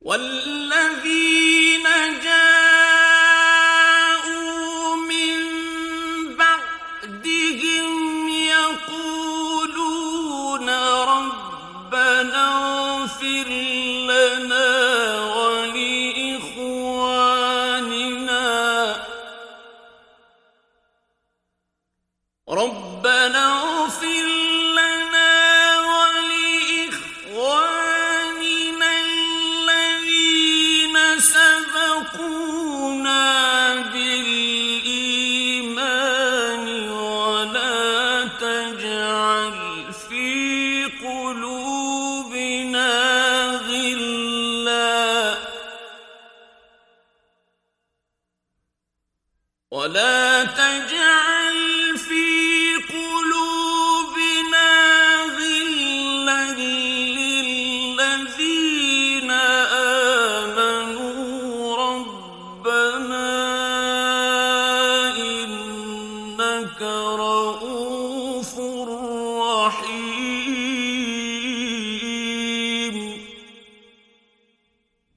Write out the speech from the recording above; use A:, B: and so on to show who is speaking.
A: والذين جاءوا من بعدهم يقولون ربنا اغفر لنا ولإخواننا الذين سبقونا بالإيمان ولا تجعل في قلوبنا غلا للذين آمنوا ربنا إنك رؤوف